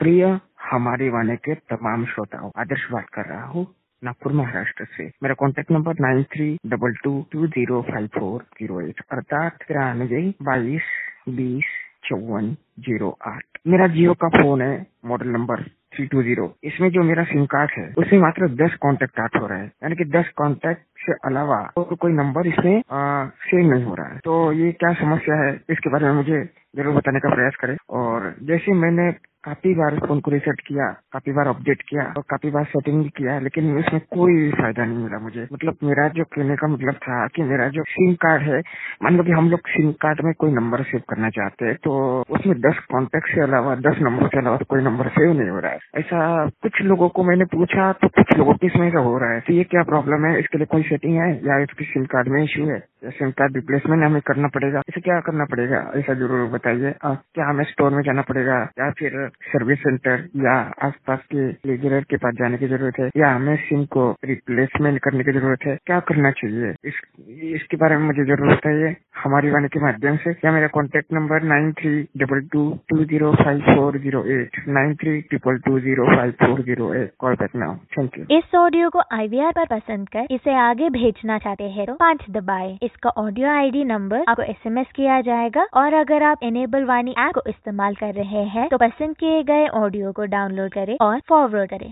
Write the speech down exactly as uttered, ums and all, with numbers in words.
प्रिय हमारे वाणी के तमाम श्रोताओं, आदर्श बात कर रहा हूँ नागपुर महाराष्ट्र से। मेरा contact number nine three double two two zero five four zero eight अर्थात तिरानवे बाईस बीस चौवन जीरो आठ। मेरा जियो का फोन है, model number three two zero. इसमें जो मेरा सिम कार्ड है उसमें मात्र दस कॉन्टैक्ट आठ हो रहा है, यानी कि दस कॉन्टैक्ट से अलावा तो कोई नंबर इसमें सेव नहीं हो रहा है। तो ये क्या समस्या है, इसके बारे में मुझे जरूर बताने का प्रयास करें। और जैसे मैंने काफी बार फोन को रिसेट किया, काफी बार अपडेट किया और काफी बार सेटिंग भी किया, लेकिन इसमें कोई फायदा नहीं मिला मुझे। मतलब मेरा जो कहने का मतलब था कि मेरा जो सिम कार्ड है, मान लो कि हम लोग सिम कार्ड में कोई नंबर सेव करना चाहते हैं तो उसमें दस कॉन्टैक्ट से अलावा, दस नंबर से अलावा तो कोई नंबर सेव नहीं हो रहा है। ऐसा कुछ लोगों को मैंने पूछा तो कुछ लोगों के इसमें ऐसा हो रहा है। तो ये क्या प्रॉब्लम है, इसके लिए कोई सेटिंग है या इसकी सिम कार्ड में इश्यू है या सिम कार्ड रिप्लेसमेंट हमें करना पड़ेगा? इसे क्या करना पड़ेगा, ऐसा जरूर बताइए। क्या हमें स्टोर में जाना पड़ेगा या फिर सर्विस सेंटर या आसपास के लीजर के पास जाने की जरूरत है या हमें सिम को रिप्लेसमेंट करने की जरूरत है? क्या करना चाहिए, इस इसके बारे में मुझे जरूर बताइए हमारी वाणी के माध्यम से। या मेरा contact number nine three double two two zero five four zero eight nine three triple two zero five four zero eight. Call back now. Thank you. इस ऑडियो को आईवीआर पर पसंद कर इसे आगे भेजना चाहते हैं तो पाँच दबाएं। इसका ऑडियो आईडी नंबर आपको एसएमएस किया जाएगा और अगर आप एनेबल वाणी ऐप को इस्तेमाल कर रहे हैं तो पसंद किए गए ऑडियो को डाउनलोड करें और फॉरवर्ड करें।